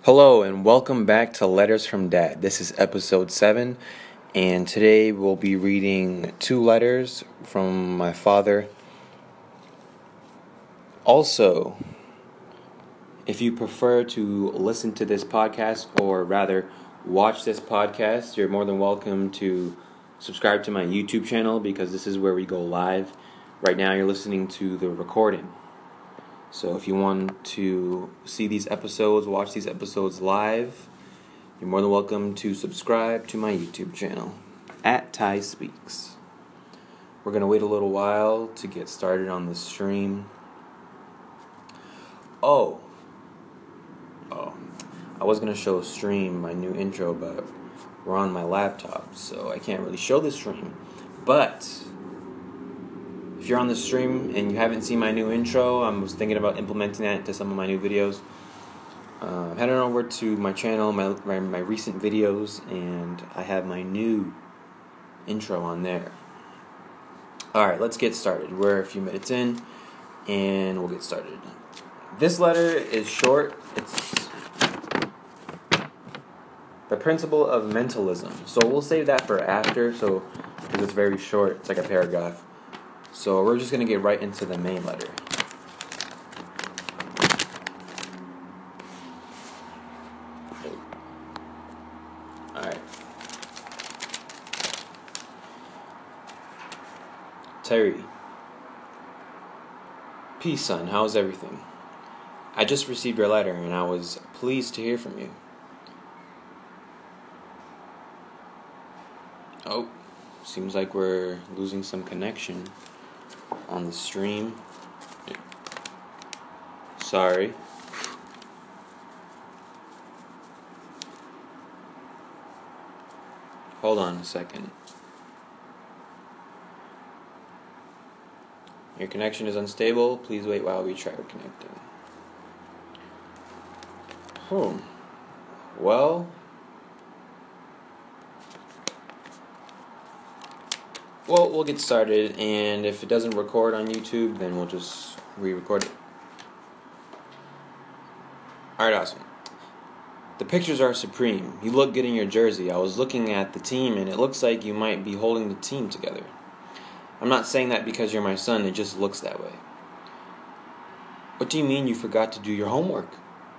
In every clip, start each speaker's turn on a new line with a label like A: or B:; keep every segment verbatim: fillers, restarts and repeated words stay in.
A: Hello and welcome back to Letters from Dad. This is episode seven, and today we'll be reading two letters from my father. Also, if you prefer to listen to this podcast, or rather watch this podcast, you're more than welcome to subscribe to my YouTube channel because this is where we go live. Right now you're listening to the recording. So if you want to see these episodes, watch these episodes live, you're more than welcome to subscribe to my YouTube channel, at Ty Speaks. We're going to wait a little while to get started on the stream. Oh, oh, I was going to show stream my new intro, but we're on my laptop, so I can't really show the stream. But if you're on the stream and you haven't seen my new intro, I was thinking about implementing that into some of my new videos. Uh, head on over to my channel, my, my my recent videos, and I have my new intro on there. Alright, let's get started. We're a few minutes in, and we'll get started. This letter is short. It's the principle of mentalism. So we'll save that for after, so because it's very short. It's like a paragraph. So we're just going to get right into the main letter. Alright. Terry. Peace, son. How's everything? I just received your letter and I was pleased to hear from you. Oh, seems like we're losing some connection on the stream. Sorry. Hold on a second. Your connection is unstable. Please wait while we try reconnecting. Hmm. Well, Well, we'll get started, and if it doesn't record on YouTube, then we'll just re-record it. Alright, awesome. The pictures are supreme. You look good in your jersey. I was looking at the team, and it looks like you might be holding the team together. I'm not saying that because you're my son, it just looks that way. What do you mean you forgot to do your homework?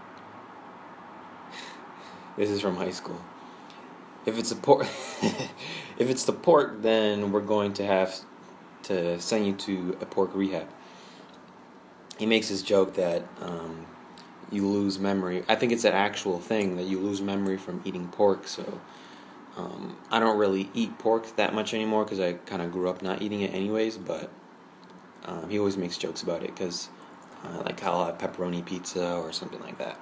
A: This is from high school. If it's a pork, if it's the pork, then we're going to have to send you to a pork rehab. He makes this joke that um, you lose memory. I think it's an actual thing that you lose memory from eating pork. So um, I don't really eat pork that much anymore because I kind of grew up not eating it anyways. But um, he always makes jokes about it because uh, like I'll have pepperoni pizza or something like that.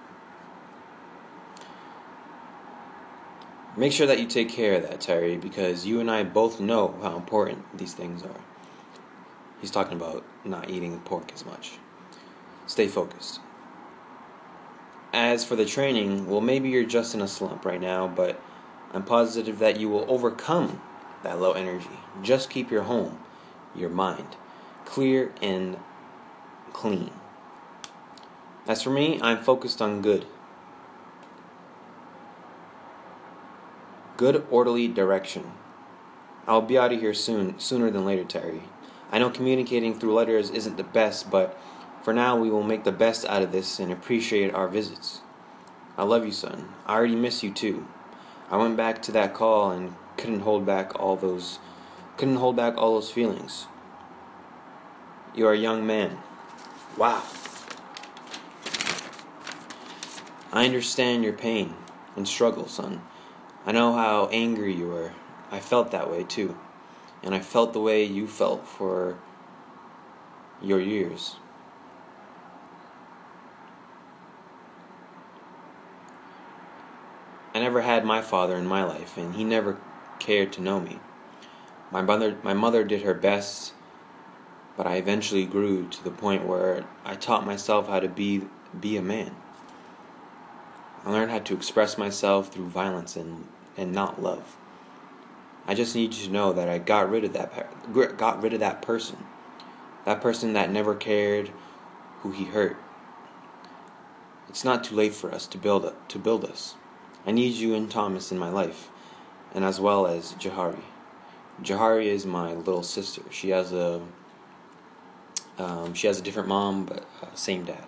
A: Make sure that you take care of that, Terry, because you and I both know how important these things are. He's talking about not eating pork as much. Stay focused. As for the training, well, maybe you're just in a slump right now, but I'm positive that you will overcome that low energy. Just keep your home, your mind, clear and clean. As for me, I'm focused on good. Good, orderly direction. I'll be out of here soon, sooner than later, Terry. I know communicating through letters isn't the best, but for now we will make the best out of this and appreciate our visits. I love you, son. I already miss you too. I went back to that call and couldn't hold back all those, couldn't hold back all those feelings. You are a young man. Wow. I understand your pain and struggle, son. I know how angry you were. I felt that way too. And I felt the way you felt for your years. I never had my father in my life, and he never cared to know me. My mother, my mother did her best, but I eventually grew to the point where I taught myself how to be be a man. I learned how to express myself through violence and, and not love. I just need you to know that I got rid of that got rid of that person. That person that never cared who he hurt. It's not too late for us to build up, to build us. I need you and Thomas in my life, and as well as Jahari. Jahari is my little sister. She has a um, she has a different mom, but uh, same dad.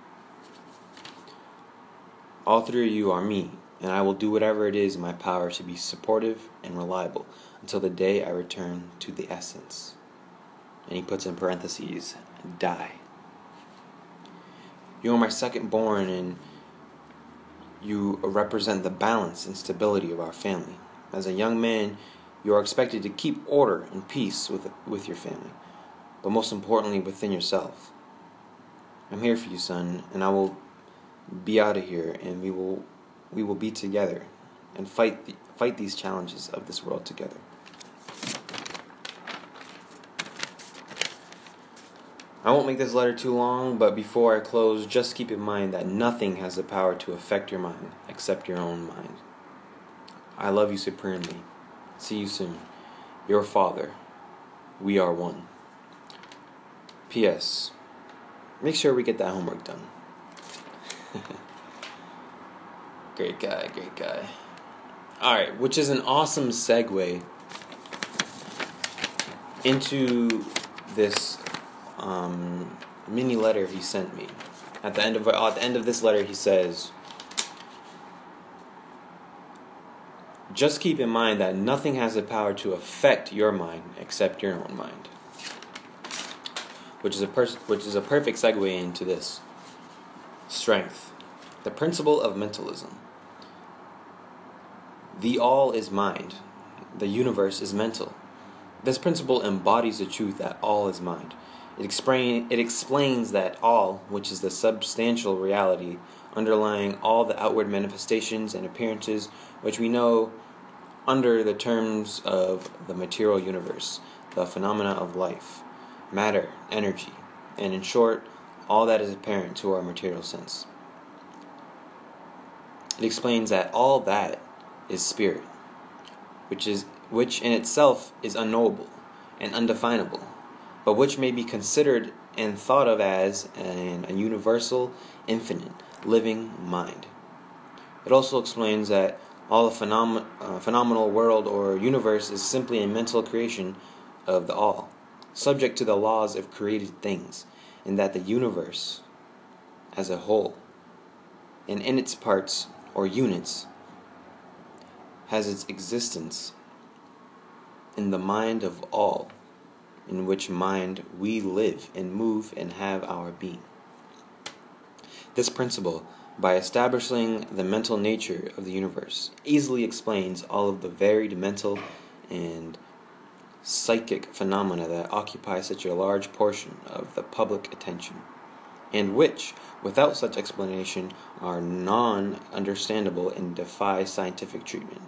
A: All three of you are me, and I will do whatever it is in my power to be supportive and reliable until the day I return to the essence. And he puts in parentheses, die. You are my second born, and you represent the balance and stability of our family. As a young man, you are expected to keep order and peace with with your family, but most importantly within yourself. I'm here for you, son, and I will be out of here, and we will we will be together and fight the, fight these challenges of this world together. I won't make this letter too long, but before I close, just keep in mind that nothing has the power to affect your mind except your own mind. I love you supremely. See you soon. Your father. We are one. P S. Make sure we get that homework done. Great guy, great guy. Alright, which is an awesome segue into this um, mini letter he sent me. At the end of at the end of this letter, he says, just keep in mind that nothing has the power to affect your mind except your own mind. Which is a pers- which is a perfect segue into this. Strength. The principle of mentalism. The all is mind. The universe is mental. This principle embodies the truth that all is mind. It, explain, it explains that all, which is the substantial reality underlying all the outward manifestations and appearances which we know under the terms of the material universe, the phenomena of life, matter, energy, and in short, all that is apparent to our material sense. It explains that all that is spirit, which is which in itself is unknowable and undefinable, but which may be considered and thought of as an, a universal, infinite, living mind. It also explains that all the phenom- uh, phenomenal world or universe is simply a mental creation of the all, subject to the laws of created things, and that the universe as a whole, and in its parts or units, has its existence in the mind of all, in which mind we live and move and have our being. This principle, by establishing the mental nature of the universe, easily explains all of the varied mental and psychic phenomena that occupy such a large portion of the public attention, and which, without such explanation, are non-understandable and defy scientific treatment.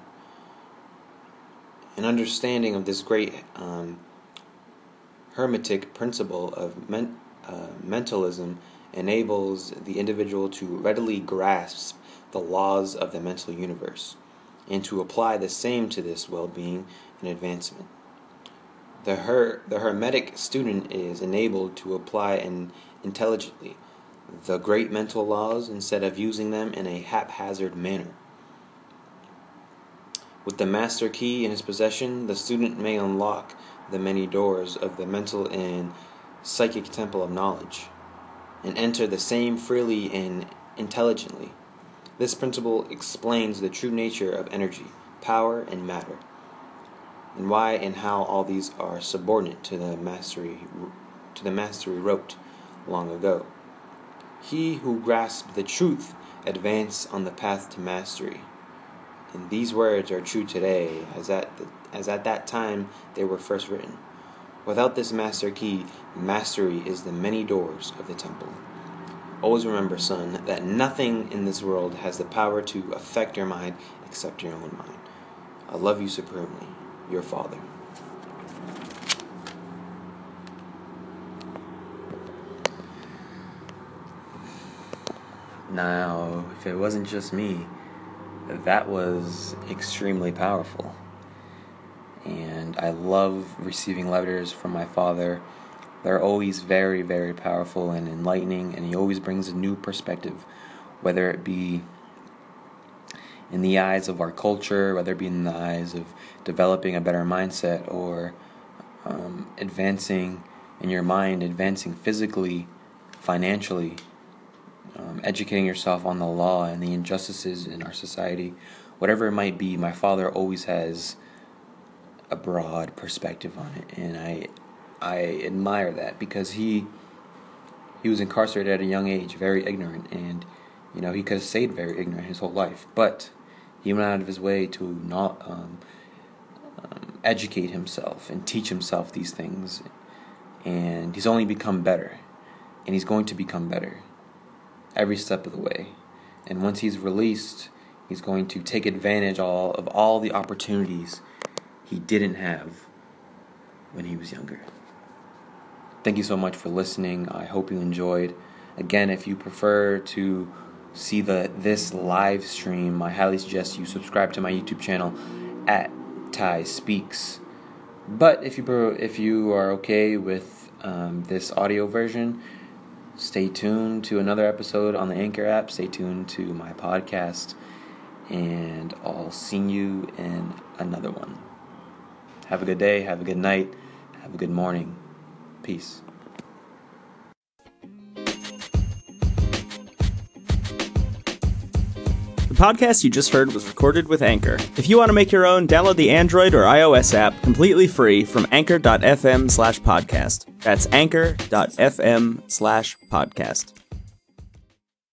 A: An understanding of this great um, hermetic principle of men- uh, mentalism enables the individual to readily grasp the laws of the mental universe and to apply the same to this well-being and advancement. The, her- the hermetic student is enabled to apply and intelligently the great mental laws instead of using them in a haphazard manner. With the master key in his possession, the student may unlock the many doors of the mental and psychic temple of knowledge and enter the same freely and intelligently. This principle explains the true nature of energy, power, and matter, and why and how all these are subordinate to the mastery to the mastery wrote long ago. He who grasps the truth advance on the path to mastery. And these words are true today, as at the, as at that time they were first written. Without this master key, mastery is the many doors of the temple. Always remember, son, that nothing in this world has the power to affect your mind except your own mind. I love you supremely, your father. Now, if it wasn't just me, that was extremely powerful. And I love receiving letters from my father. They're always very, very powerful and enlightening, and he always brings a new perspective whether it be in the eyes of our culture, whether it be in the eyes of developing a better mindset, or um, advancing in your mind, advancing physically, financially, um, educating yourself on the law and the injustices in our society, whatever it might be. My father always has a broad perspective on it, and I I admire that, because he he was incarcerated at a young age, very ignorant, and you know he could have stayed very ignorant his whole life, but he went out of his way to not um, um, educate himself and teach himself these things, and he's only become better, and he's going to become better every step of the way. And once he's released, he's going to take advantage all of all the opportunities he didn't have when he was younger. Thank you so much for listening. I hope you enjoyed. Again, if you prefer to see the this live stream, I highly suggest you subscribe to my YouTube channel at Ty Speaks. But if you if you are okay with um, this audio version, stay tuned to another episode on the Anchor app. Stay tuned to my podcast, and I'll see you in another one. Have a good day. Have a good night. Have a good morning. Peace.
B: The podcast you just heard was recorded with Anchor. If you want to make your own, download the Android or iOS app completely free from anchor.fm slash podcast. That's anchor.fm slash podcast.